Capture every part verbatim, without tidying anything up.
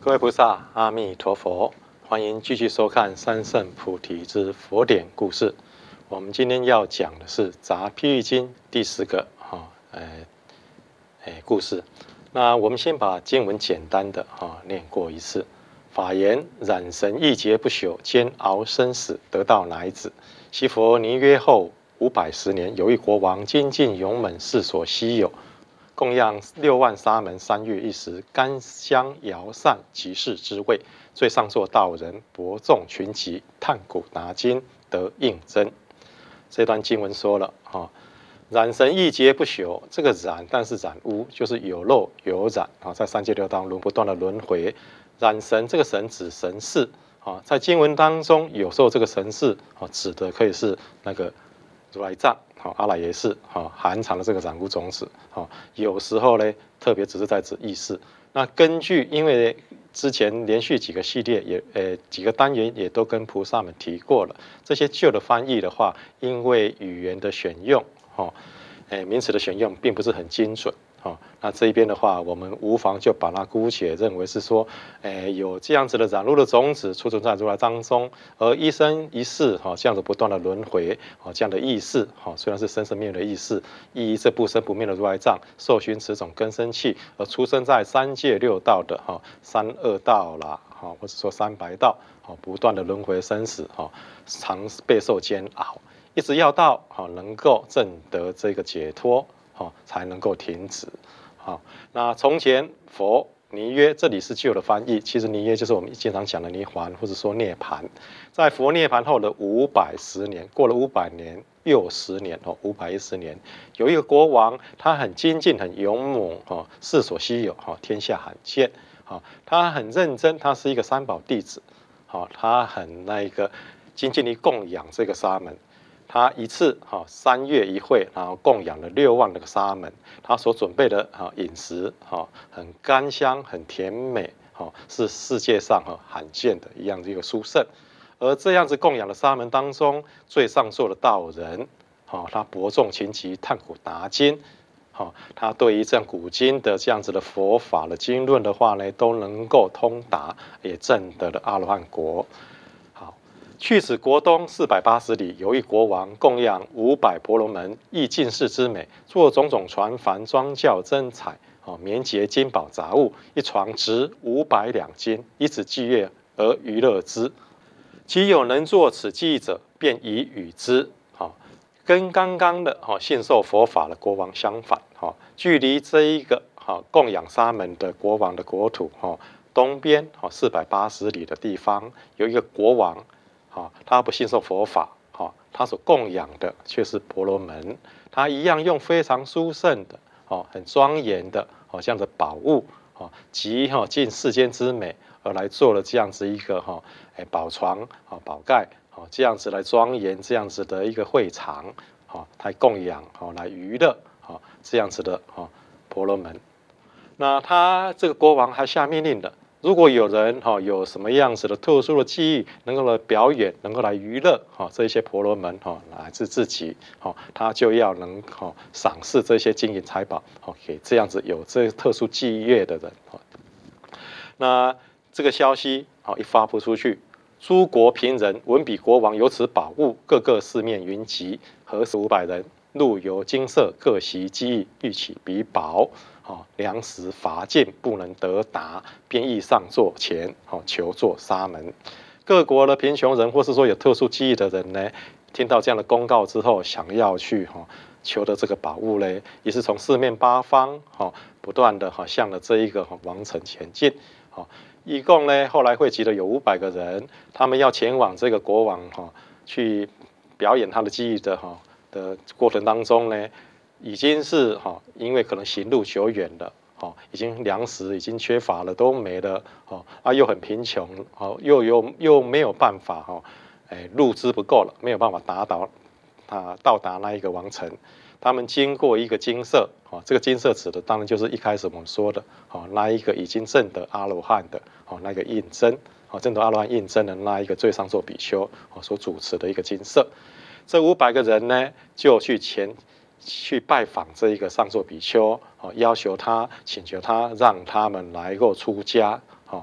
各位菩萨，阿弥陀佛！欢迎继续收看《三圣菩提之佛典故事》。我们今天要讲的是《杂譬喻经》第十个哈，呃，哎故事。那我们先把经文简单的哈念过一次。法言：染神一劫不朽，煎熬生死，得道乃子。昔佛尼约后五百十年，有一国王精进勇猛，世所稀有。供养六万沙门，三月一时，甘香摇散，即是之味。最上座道人，博众群集，探古达今，得应真。这段经文说了啊，染神一劫不朽，这个染，但是染污，就是有漏有染啊，在三界六道轮不断的轮回。染神，这个神指神识啊，在经文当中，有时候这个神识啊，指的可以是那个如来藏。好，阿赖耶识，好，含藏的这个染污种子，好，有时候呢，特别只是在指意识。那根据，因为之前连续几个系列也，呃，几个单元也都跟菩萨们提过了，这些旧的翻译的话，因为语言的选用，哦，呃，名词的选用并不是很精准。哦，那这一边的话，我们无妨就把它姑且认为是说，诶，有这样子的染污的种子储存在如来当中，而一生一世哈、哦，这样子不断的轮回，哦，这样的意识，哈、哦，虽然是生生灭灭的意识，依这不生不灭的如来藏，受熏此种根生气，而出生在三界六道的哈、哦、三恶道啦，哈、哦，或者说三白道，哦，不断的轮回生死，哈、哦，常备受煎熬，一直要到哈、哦、能够证得这个解脱。哦，才能够停止。好，那从前佛尼约，这里是旧的翻译，其实尼约就是我们经常讲的涅槃，或者说涅槃。在佛涅槃后的五百十年，过了五百年又十年哦，五百一十年，有一个国王，他很精进，很勇猛哦，世所稀有哦，天下罕见。哦，他很认真，他是一个三宝弟子。哦，他很那一个精进于供养这个沙门。他一次哈三月一会，然后供养了六万那个沙门，他所准备的哈饮食哈很甘香，很甜美，哈是世界上哈罕见的一样的一个殊胜。而这样子供养的沙门当中，最上座的道人，哈他博众群集，探古达今，哈他对于这样古今的这样子的佛法的经论的话呢，都能够通达，也证得了阿罗汉果。去此国东四百八十里，有一国王供养五百婆罗门，亦尽世之美，做种种船帆装教珍彩，哦，绵结金宝杂物，一床值五百两金，以此伎乐而娱乐之。其有能作此伎者，便以与之。哦，跟刚刚的哦信受佛法的国王相反。哦，距离这一个哦供养沙门的国王的国土，哦东边哦四百八十里的地方，有一个国王。哦，他不信受佛法，哦，他所供养的却是婆罗门，他一样用非常殊胜的，哦，很庄严的，哦，这样的宝物，哦，集哈尽世间之美而来做了这样子一个哈，哎，宝床，哦，宝盖，哦，这样子来庄严这样子的一个会场，哦，来供养，哦，来娱乐，哦，这样子的，哦，婆罗门。那他这个国王还下命令的。如果有人哈有什么样子的特殊的技艺，能够来表演，能够来娱乐哈这些婆罗门哈乃至自己哈，他就要能哈赏赐这些金银财宝哈给这样子有这特殊技艺的人哈。那这个消息啊一发布出去，诸国平人闻彼国王有此宝物，个个四面云集，合十五百人，路由金色，各袭机翼，欲起彼宝。哦，粮食乏尽，不能得达，便意上座前，哦，求作沙门。各国的贫穷人，或是说有特殊技艺的人呢，听到这样的公告之后，想要去哈、哦、求得这个宝物嘞，也是从四面八方哈、哦、不断的哈、哦、向着这一个、哦、王城前进。哦，一共呢后来汇集了有五百个人，他们要前往这个国王哈、哦、去表演他的技艺的哈、哦、的过程当中呢。已经是哈，因为可能行路久远了，哦，已经粮食已经缺乏了，都没了，哦，啊又很贫穷，哦，又又又没有办法哈，哎，路资不够了，没有办法达到啊到达那一个王城。他们经过一个金色，哦，这个金色指的当然就是一开始我们说的，哦，那一个已经证得阿罗汉的，哦，那个应真，哦，证得阿罗汉应真的那一个最上座比丘，哦，所主持的一个金色。这五百个人呢，就去前。去拜访这一个上座比丘，哦，要求他，请求他，让他们来够出家，哦，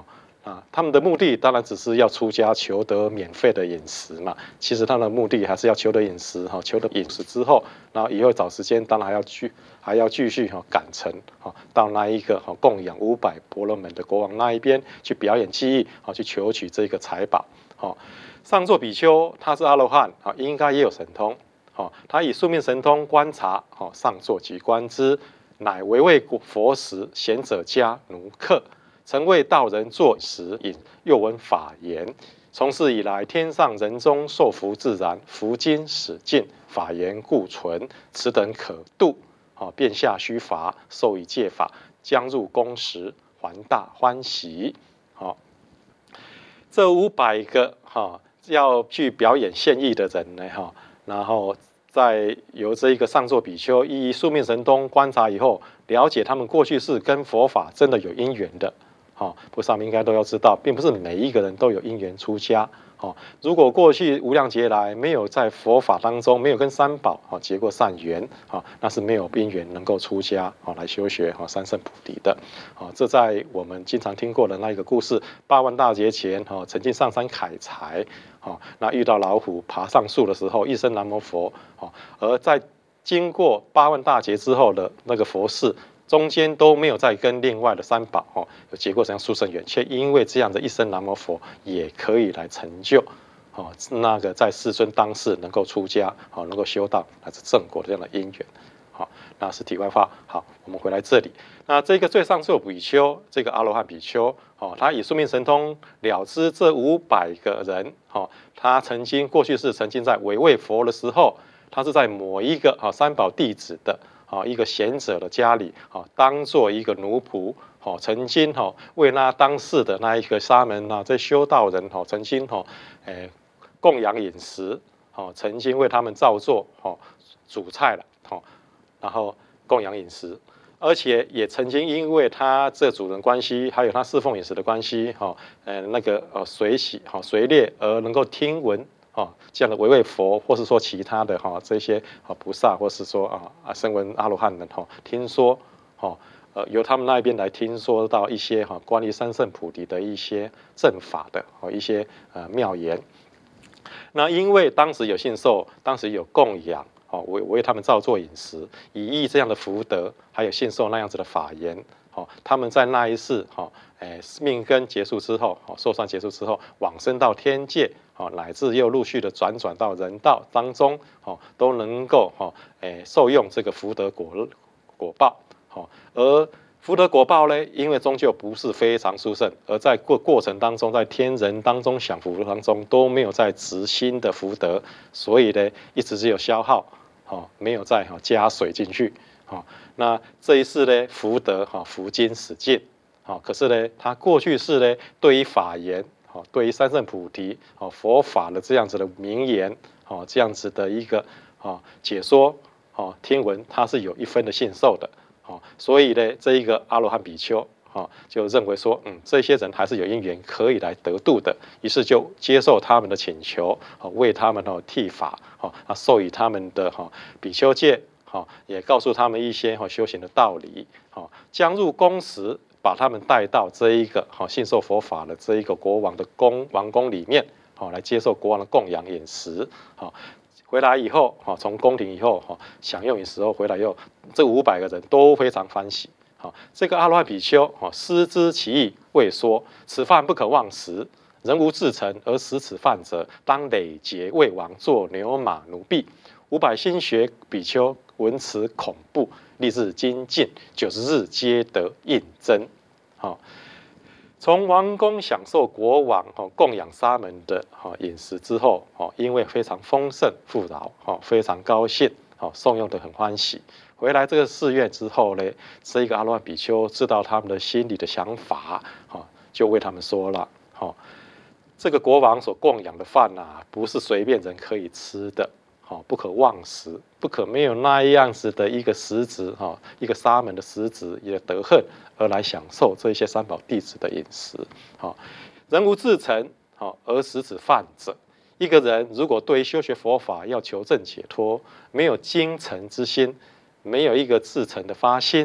啊，他们的目的当然只是要出家求得免费的饮食嘛。其实他们的目的还是要求得饮食哈，求得饮食之后，然后以后找时间当然还要去还要继续哈赶程哈，到那一个哈供养五百婆罗门的国王那一边去表演技艺啊，去求取这个财宝。好，上座比丘他是阿罗汉啊，应该也有神通。好，他以宿命神通观察好上座即观之，乃为为佛时贤者家奴客。曾为道人作食饮，又闻法言。从事以来，天上人中受福自然，福经始尽，法言故存，此等可度。好，便下须罚，授以戒法，将入宫时，还大欢喜。好，这五百个哈要去表演献艺的人呢，哈，然后在由这一个上座比丘依宿命神通观察以后，了解他们过去是跟佛法真的有因缘的。好，菩萨们应该都要知道，并不是每一个人都有因缘出家。好，如果过去无量劫来没有在佛法当中没有跟三宝好结过善缘，好，那是没有因缘能够出家好来修学好三圣菩提的。好，这在我们经常听过的那一个故事，八万大劫前哈曾经上山砍柴，好，那遇到老虎爬上树的时候，一声南无佛，好，而在经过八万大劫之后的那个佛事。中间都没有再跟另外的三宝哦有结过这样殊胜缘，却因为这样的一声南无佛，也可以来成就哦那个在世尊当世能够出家哦能够修道乃至正果的这样的因缘。好，那是题外话。好，我们回来这里。那这个最上座比丘，这个阿罗汉比丘哦，他以宿命神通了知这五百个人哦，他曾经过去是曾经在为为佛的时候，他是在某一个啊三宝弟子的。啊，一个贤者的家里，啊，当做一个奴仆，哦，曾经哈为那当世的那一个沙门啊，这修道人哈，曾经哈，诶供养饮食，哦，曾经为他们造作，哦，煮菜了，哦，然后供养饮食，而且也曾经因为他这主人关系，还有他侍奉饮食的关系，哈，呃，那个呃随喜，哈随猎而能够听闻。哦，这样的唯畏佛，或是说其他的哈、哦、这些啊菩萨，或是说啊啊声闻阿罗汉们哈、哦，听说哦呃由他们那边来听说到一些哈、哦、关于三圣菩提的一些正法的哦一些呃妙言。那因为当时有信受，当时有供养哦为为他们造作饮食，以益这样的福德，还有信受那样子的法言。哦，他们在那一世哈，诶命根结束之后，哦受算结束之后，往生到天界。哦，乃至又陆续的转转到人道当中，哦，都能够哈，诶，受用这个福德果果报，好，而福德果报呢，因为终究不是非常殊胜，而在过过程当中，在天人当中享福当中都没有在执心的福德，所以呢，一直只有消耗，哦，没有再哈加水进去，好，那这一世呢，福德哈福经使尽，好，可是呢，他过去世呢，对于法言。哦，对于三圣菩提、哦佛法的这样子的名言，哦这样子的一个哦解说，哦听闻，他是有一分的信受的，哦，所以呢，这一个阿罗汉比丘，哦就认为说，嗯，这些人还是有因缘可以来得度的，于是就接受他们的请求，哦为他们哦剃发，哦啊授予他们的哈、哦、比丘戒，哦也告诉他们一些哈、哦、修行的道理，哦将入宫时。把他们带到这一个好信受佛法的这一个国王的宫王宫里面，好来接受国王的供养饮食，好回来以后，好从宫廷以后，好享用饮食后回来以后，这五百个人都非常欢喜，好这个阿罗汉比丘，好思知其意，未说此饭不可忘食，人无至诚而食此饭者，当累劫为王做牛马奴婢。五百心学比丘闻此恐怖。立志精进，九十日皆得应真。好，从王宫享受国王哦供养沙门的哈饮食之后，哦因为非常丰盛富饶，哦非常高兴，哦受用的很欢喜。回来这个寺院之后呢，这一个阿罗汉比丘知道他们的心里的想法，哦就为他们说了，哦这个国王所供养的饭啊，不是随便人可以吃的。好，不可忘食，不可没有那样子的一个实质哈，一个沙门的实质也得恨而来享受这些三宝弟子的饮食。好，人无至诚，好而食此饭者，一个人如果对于修学佛法要求证解脱，没有精诚之心，没有一个至诚的发心，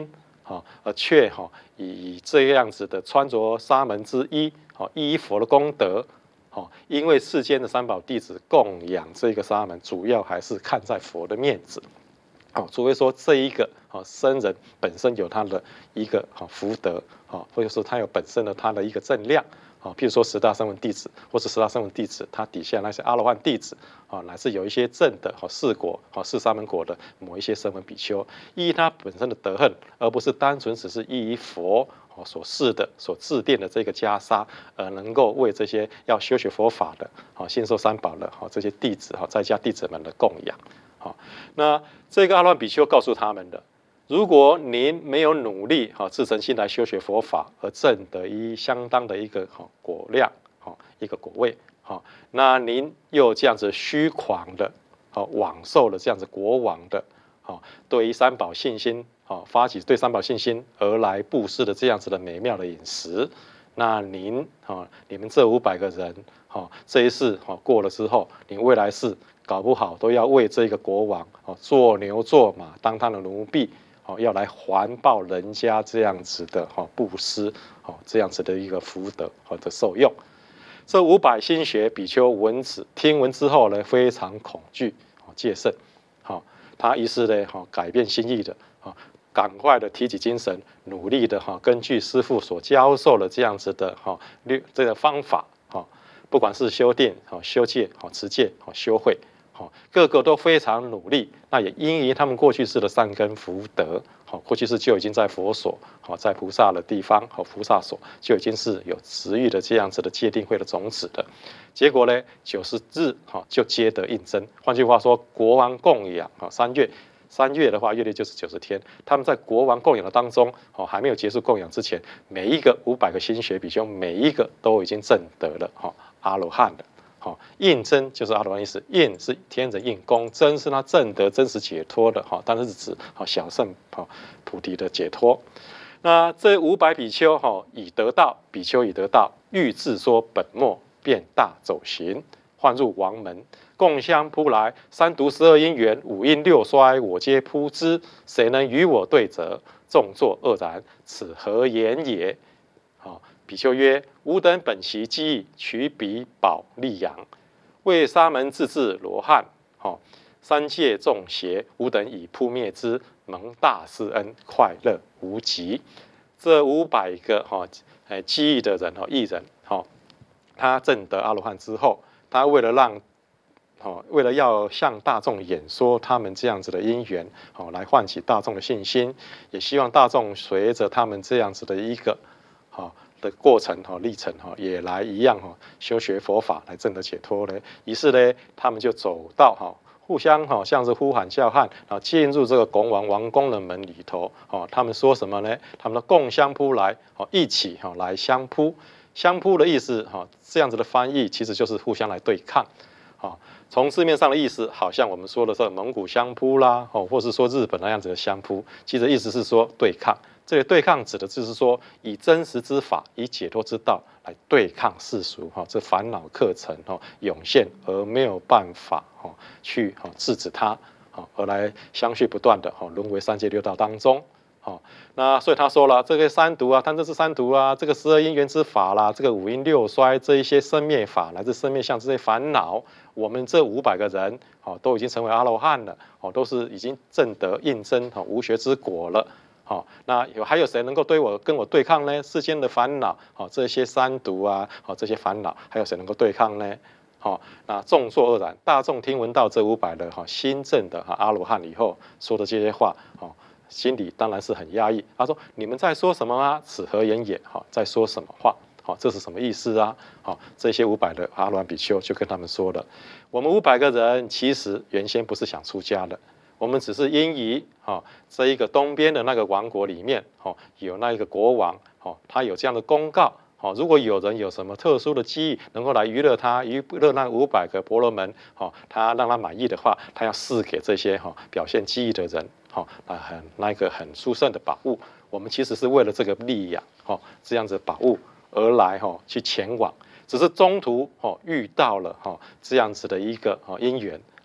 哈，而却哈以这样子的穿着沙门之衣，哈，依佛的功德，哈，因为世间的三宝弟子供养这个沙门，主要还是看在佛的面子，哦，除非说这一个哦僧人本身有他的一个好福德，哦，或者说他有本身的他的一个正量。啊，譬如说十大声闻弟子，或是十大声闻弟子，他底下那些阿罗汉弟子，啊，乃至有一些正的，哈，四果，哈，四沙门果的某一些声闻比丘，依他本身的德行，而不是单纯只是依佛所示的、所制定的这个袈裟，而能够为这些要修学佛法的，好，信受三宝的，好，这些弟子，哈，在家弟子们的供养，好，那这个阿罗汉比丘告诉他们的。如果您没有努力哈，自诚心来修学佛法，而证得一相当的一个哈果量，哈一个果位，哈，那您又这样子虚狂的，好枉受了这样子国王的，好对于三宝信心，好发起对三宝信心而来布施的这样子的美妙的饮食，那您哈你们这五百个人，哈这一世哈过了之后，你未来世搞不好都要为这个国王哦做牛做马，当他的奴婢。要来环抱人家这样子的哈布施，好这样子的一个福德或者受用。这五百心学比丘闻此听闻之后呢，非常恐惧，戒慎，好，他于是呢，哈改变心意的，啊，赶快的提起精神，努力的哈，根据师父所教授的这样子的哈律这个方法，哈，不管是修定、哈修戒、哈持戒、哈修慧。个个都非常努力，那也因于他们过去世的善根福德，好，过去世就已经在佛所，好，在菩萨的地方，好，菩萨所就已经是有持欲的这样子的戒定慧的种子的。结果呢，九十日，好，就皆得应真。换句话说，国王供养，好，三月，三月的话，月历就是九十天。他们在国王供养的当中，好，还没有结束供养之前，每一个五百个心学比丘，每一个都已经证得了，好，阿罗汉的。好，应真就是阿罗汉意思，应是天人应供，真是他证得真实解脱的，哈，当然是指好小圣好菩提的解脱。那这五百比丘哈已得道，比丘已得道，欲自说本末，便大走行，唤入王门，共相扑来，三毒十二因缘，五阴六衰，我皆扑之，谁能与我对则？众作愕然，此何言也？好。比丘曰：吾等本习机意，取彼宝利养，为沙门自治罗汉，好三界众邪，吾等已扑灭之，蒙大施恩，快乐无极。这五百个哈，哎机意的人哈，艺人哈，他证得阿罗汉之后，他为了让好，为了要向大众演说他们这样子的因缘，好来唤起大众的信心，也希望大众随着他们这样子的一个好。的过程哈历程哈也来一样哈修学佛法来证得解脱呢。于是呢，他们就走到哈互相哈像是呼喊叫喊，然后进入这个拱王王宫的门里头。哦，他们说什么呢？他们的共相扑来，哦一起哈来相扑。相扑的意思哈这样子的翻译其实就是互相来对抗。啊，从字面上的意思，好像我们说的是蒙古相扑啦，哦，或是说日本那样子的相扑，其实意思是说对抗。这个对抗指的就是说，以真实之法，以解脱之道来对抗世俗哈，这烦恼课程哈涌现而没有办法哈去哈制止它，好而来相续不断的哈沦为三界六道当中。好，那所以他说了，这个三毒啊，贪嗔痴三毒啊，这个十二因缘之法啦，这个五阴六衰这一些生灭法，乃至生灭相这些烦恼，我们这五百个人哦都已经成为阿罗汉了，哦都是已经证得应真哈无学之果了。好，那有还有谁能够对我跟我对抗呢？世间的烦恼，好这些三毒啊，好这些烦恼，还有谁能够对抗呢？好，那众作愕然，大众听闻到这五百的哈新证的哈阿罗汉以后说的这些话，哦，心里当然是很压抑。他说：“你们在说什么啊？此何言也？好，在说什么话？好，这是什么意思啊？好，这些五百的阿罗汉比丘就跟他们说了：我们五百个人其实原先不是想出家的。”我们只是因于哈这一个东边的那个王国里面，哈有那一个国王，哈他有这样的公告，哈如果有人有什么特殊的机遇，能够来娱乐他，娱乐那五百个婆罗门，哈他让他满意的话，他要赐给这些哈表现机遇的人，哈那很那一个很殊胜的宝物。我们其实是为了这个利养，哈这样子宝物而来，哈去前往，只是中途哈遇到了哈这样子的一个哈因缘。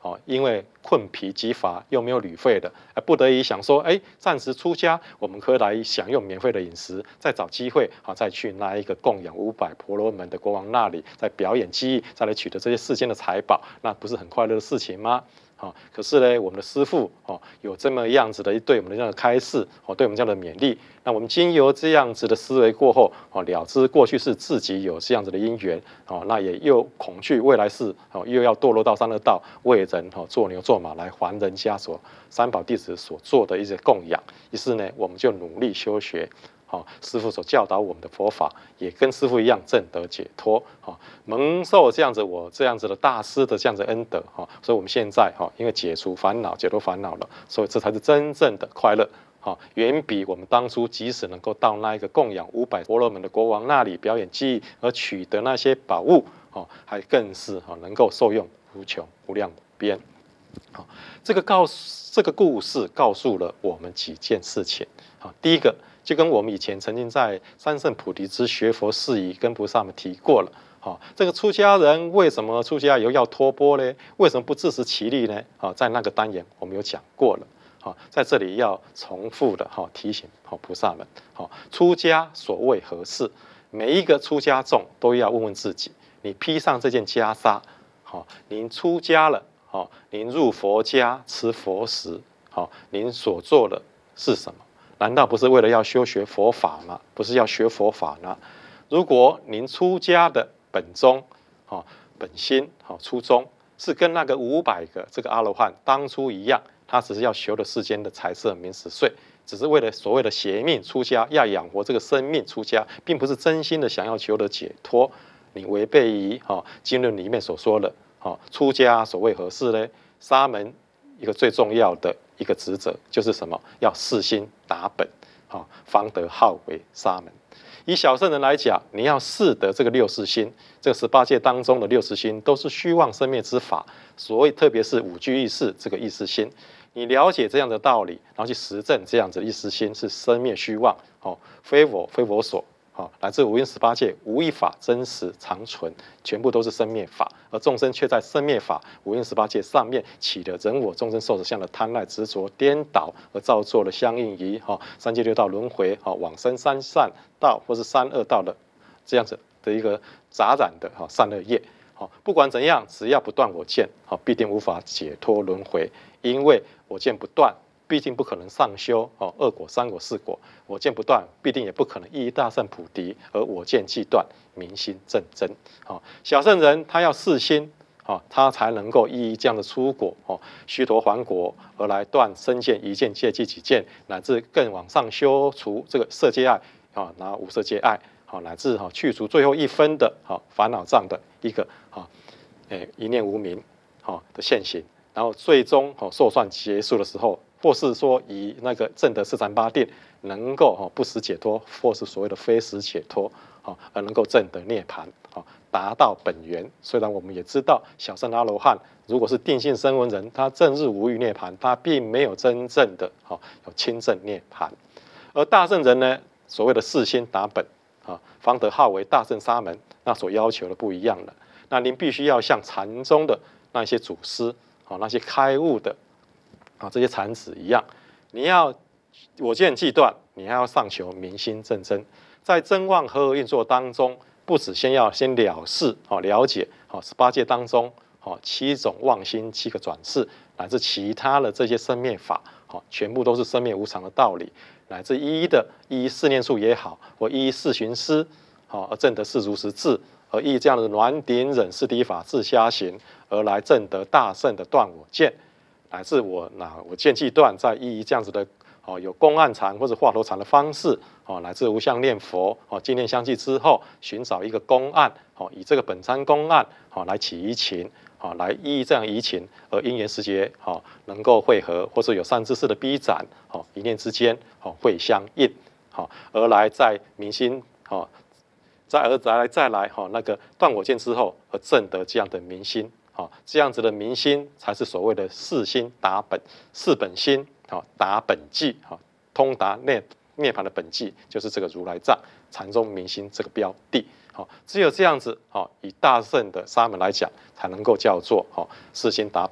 哦，因为困疲极乏又没有旅费的，不得已想说，哎，暂时出家，我们可以来享用免费的饮食，再找机会啊，再去那一个供养五百婆罗门的国王那里，再表演技艺，再来取得这些世间的财宝，那不是很快乐的事情吗？哦，可是呢，我们的师父哦，有这么样子的对我们的这样的开示，哦，对我们这样的勉励。那我们经由这样子的思维过后，哦，了知过去是自己有这样子的因缘，哦，那也又恐惧未来世，哦，又要堕落到三恶道，为人哦做牛做马来还人家所三宝弟子所做的一些供养。于是呢，我们就努力修学。哦，师父所教导我们的佛法，也跟师父一样证得解脱，哦，蒙受这样子我这样子的大师的这样子恩德，哈，所以我们现在哈，因为解除烦恼、解脱烦恼了，所以这才是真正的快乐，哈，远比我们当初即使能够到那一个供养五百婆罗门的国王那里表演技艺而取得那些宝物，哦，还更是哈能够受用无穷无量无边。好，这个告这个故事告诉了我们几件事情，好，第一个。就跟我们以前曾经在三圣菩提之学佛事宜跟菩萨们提过了，好，这个出家人为什么出家以后要托钵呢？为什么不自食其力呢？好，在那个单元我们有讲过了，好，在这里要重复的哈提醒好菩萨们，好，出家所谓何事？每一个出家众都要问问自己，你披上这件袈裟，好，您出家了，好，您入佛家吃佛食，好，您所做的是什么？难道不是为了要修学佛法吗？不是要学佛法呢？如果您出家的本宗、哦、本心、哦、初衷是跟那个五百个这个阿罗汉当初一样，他只是要求的世间的财色名食睡，只是为了所谓的邪命出家，要养活这个生命出家，并不是真心的想要求得解脱。你违背于哦经论里面所说的，哦，出家所谓何事呢？沙门一个最重要的一个职责就是什么？要四心达本，好，方得号为沙门。以小圣人来讲，你要视得这个六识心，这个十八界当中的六识心都是虚妄生灭之法，所谓特别是五具意识这个意识心，你了解这样的道理，然后去实证这样子的意识心是生灭虚妄，哦，非我非我所。好，来自五蕴十八界，无一法真实常存，全部都是生灭法，而众生却在生灭法五蕴十八界上面起了人我众生受者相的贪赖执着颠倒，而造作了相应于哈三界六道轮回，哈往生三善道或是三恶道的这样子的一个杂染的哈善恶业。好，不管怎样，只要不断我见，好必定无法解脱轮回，因为我见不断。毕竟不可能上修哦，二果、三果、四果，我见不断，必定也不可能一一大圣菩提，而我见既断，明心正真。哦，小圣人他要四心，哦，他才能够一一这样的出果，哦，须陀还果，而来断身见、一见、戒即己见，乃至更往上修除这个色界爱，啊，拿无色界爱，好，乃至哈去除最后一分的哈烦恼障的一个哈，诶一念无明，哈的现行，然后最终哈受算结束的时候。或是说以那个证得四禅八定，能够哈不实解脱，或是所谓的非实解脱，哈而能够证得涅槃，哈达到本源。虽然我们也知道小乘阿罗汉如果是定性声闻人，他正日无欲涅槃，他并没有真正的哈有亲证涅槃。而大圣人呢，所谓的四心达本，啊方得号为大圣沙门，那所要求的不一样了。那您必须要像禅宗的那些祖师，啊那些开悟的。啊，这些禅子一样，你要我见既断，你还要上求明心正真，在真妄合合运作当中，不止先要先了事，好了解，好十八界当中，好七种妄心，七个转世，乃至其他的这些生灭法，好全部都是生灭无常的道理，乃至一一的一一四念处也好，或一一四寻思，好而证得是如实智，而以这样的暖顶忍是第一法自瞎行，而来证得大圣的断我见。乃至我那我见既断，在依这样子的哦有公案禅或者化头禅的方式哦，乃至无相念佛哦，净念相继之后，寻找一个公案哦，以这个本参公案哦来起移情哦，来依这样移情而因缘时节哦能够汇合，或者有善知识的逼展哦，一念之间哦会相应哦，而来在明心哦，再而再来再来哈那个断我见之后而证得这样的明心。好，这样子的明心才是所谓的四心达本，四本心，好达本际，好通达涅涅槃的本际，就是这个如来藏禅宗明心这个标的。好，只有这样子，好以大圣的沙门来讲，才能够叫做好四心达本，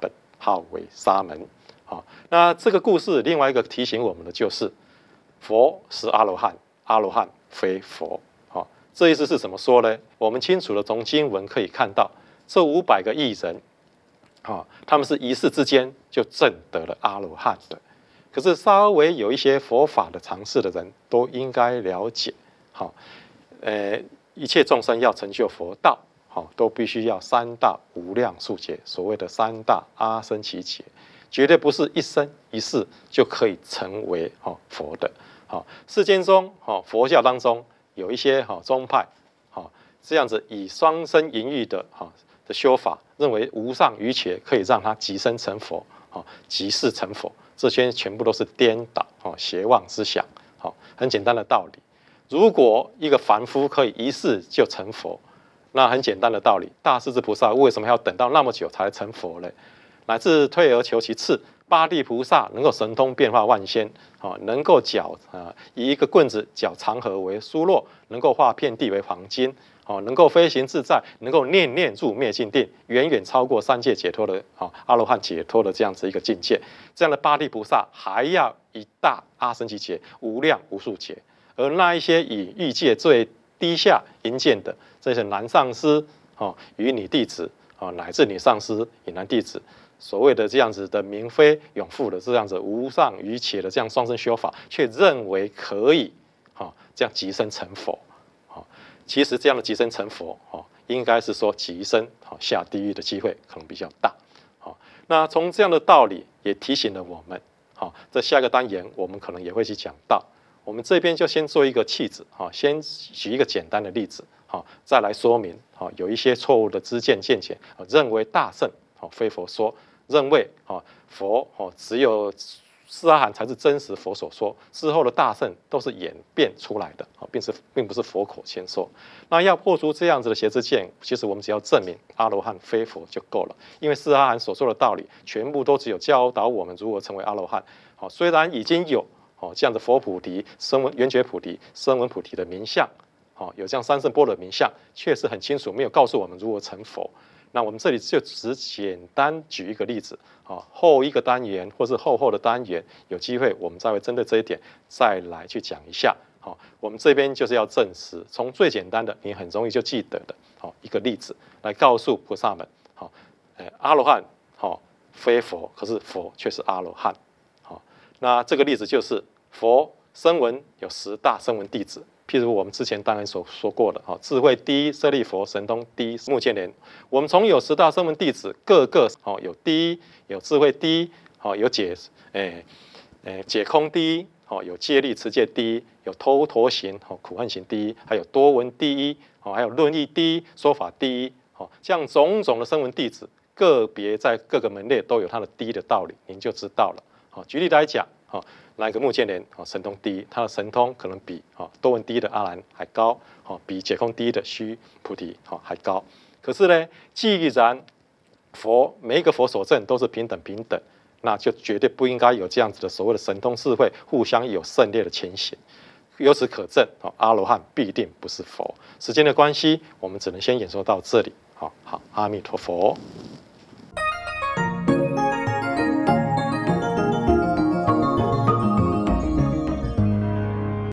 号为沙门。好，那这个故事另外一个提醒我们的就是，佛是阿罗汉，阿罗汉非佛。好，这意思是怎么说呢？我们清楚的从经文可以看到，这五百个艺人，啊，他们是一世之间就证得了阿罗汉的。可是稍微有一些佛法的常识的人都应该了解，好，呃，一切众生要成就佛道，好，都必须要三大无量数劫，所谓的三大阿僧祇劫，绝对不是一生一世就可以成为哦佛的。好，世间中哦佛教当中有一些哈宗派，好这样子以双生淫欲的哈的修法，认为无上瑜伽可以让他即生成佛，好即世成佛。这些全部都是颠倒、哦邪妄之想。好，很简单的道理。如果一个凡夫可以一世就成佛，那很简单的道理，大势至菩萨为什么要等到那么久才成佛呢？乃至退而求其次，八地菩萨能够神通变化万仙，哦，能够搅啊以一个棍子搅长河为疏落，能够化遍地为黄金。哦，能够飞行自在，能够念念住灭尽定，远远超过三界解脱的啊阿罗汉解脱的这样子一个境界。这样的八地菩萨还要一大阿僧祇劫，无量无数劫。而那一些以欲界最低下淫贱的这些男上师，哦，与女弟子，哦，乃至女上师与男弟子，所谓的这样子的明妃永富的这样子无上瑜伽的这样双生修法，却认为可以，哦，这样即生成佛。其实这样的即生成佛，哦，应该是说即生下地狱的机会可能比较大。好，那从这样的道理也提醒了我们，好，在下一个单元我们可能也会去讲到。我们这边就先做一个契子，哈，先举一个简单的例子，好，再来说明，好，有一些错误的知见见解，认为大圣，好，非佛说，认为，好，佛，好，只有释阿含才是真实佛所说，之后的大圣都是演变出来的，并是并不是佛口先说。那要破除这样子的邪知见，其实我们只要证明阿罗汉非佛就够了，因为释阿含所说的道理，全部都只有教导我们如何成为阿罗汉。好，虽然已经有哦这样的佛菩提、声闻缘觉菩提、声闻菩提的名相，好，有这样三圣般若名相，确实很清楚，没有告诉我们如何成佛。那我们这里就只简单举一个例子，啊，后一个单元或是后后的单元，有机会我们再会针对这一点再来去讲一下。好，我们这边就是要证实，从最简单的你很容易就记得的，好一个例子来告诉菩萨们，好，呃，阿罗汉，好，非佛，可是佛却是阿罗汉。好，那这个例子就是佛声闻有十大声闻弟子。譬如我们之前当然所说过的，哈，智慧第一舍利弗，神通第一目犍连。我们从有十大声闻弟子，各个哦有第一，有智慧第一，哦有解，诶诶解空第一，哦有戒律持戒第一，有偷陀行，哦苦恨行第一，还有多闻第一，哦还有论义第一，说法第一，哦这样种种的声闻弟子，个别在各个门类都有它的第一的道理，您就知道了。好，举例来讲，好。那一个目犍连，哦，神通第一，他的神通可能比哦多闻第一的阿难还高，哦，比解空第一的须菩提哦还高。可是呢，既然佛每一个佛所证都是平等平等，那就绝对不应该有这样子的所谓的神通智慧互相有胜劣的情形。由此可证，哦，阿罗汉必定不是佛。时间的关系，我们只能先演说到这里。好好，阿弥陀佛。